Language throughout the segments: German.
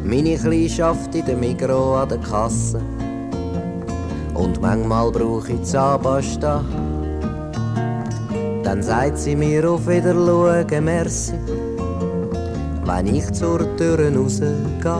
Meine Kleine schafft in der Migros an der Kasse. Und manchmal brauche ich Zahnpasta. Dann sagt sie mir auf Wiedersehen, merci, wenn ich zur Tür rausgehe.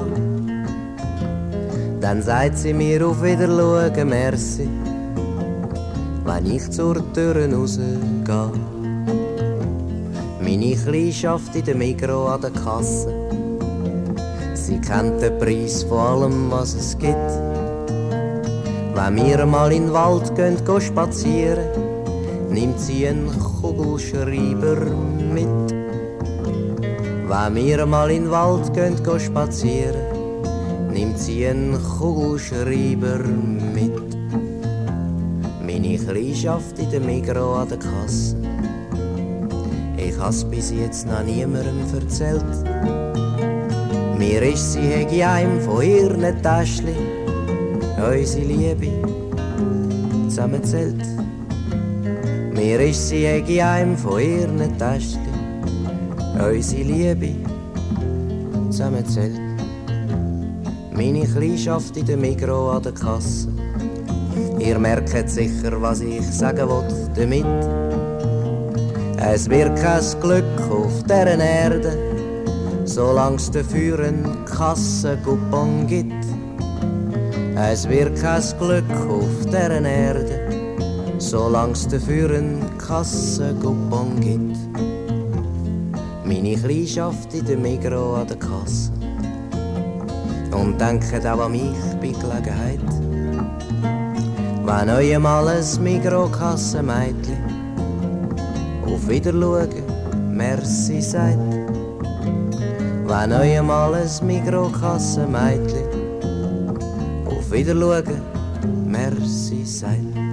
Dann sagt sie mir auf Wiedersehen, merci, wenn ich zur Tür rausgehe. Meine Kleine schafft in der Migros an der Kasse. Sie kennt den Preis von allem, was es gibt. Wenn wir mal in den Wald gehen spazieren, nimmt sie einen Kugelschreiber mit. Wenn wir mal in den Wald gehen spazieren, nimmt sie einen Kugelschreiber mit. Meine Kleine schafft in der Migros an der Kasse. Ich has bis jetzt noch niemandem erzählt. Mir ist sie hegi einem von ihren Täschli unsere Liebe zusammenzählt. Mir ist sie hegi einem von ihren Täschli unsere Liebe zusammenzählt. Meine Kleine schafft in der Migros an der Kasse. Ihr merkt sicher, was ich sagen will damit. Es wird kein Glück auf dieser Erde, solang's dafür einen Kassencoupon gibt. Es wird kein Glück auf dieser Erde, solang's dafür einen Kassencoupon gibt. Meine Kleine schafft in der Migros an der Kasse und denkt auch an mich bei Gelegenheit. Wenn euch mal ein Migros-Kassenmädchen auf Wiedersehen, merci sagt. Wenn euch mal ein Migros-Kassenmädchen auf Wiedersehen, merci sagt.